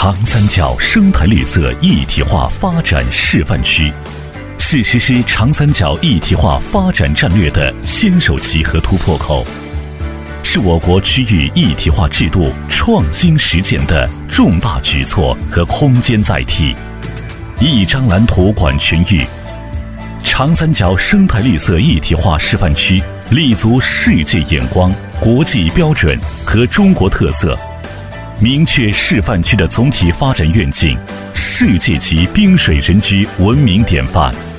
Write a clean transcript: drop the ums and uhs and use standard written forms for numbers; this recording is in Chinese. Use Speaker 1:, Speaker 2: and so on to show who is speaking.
Speaker 1: 长三角生态绿色一体化发展示范区，是实施长三角一体化发展战略的先手期和突破口，是我国区域一体化制度创新实践的重大举措和空间载体。一张蓝图管全域，长三角生态绿色一体化示范区立足世界眼光、国际标准和中国特色，明确示范区的总体发展愿景，世界级滨水人居文明典范。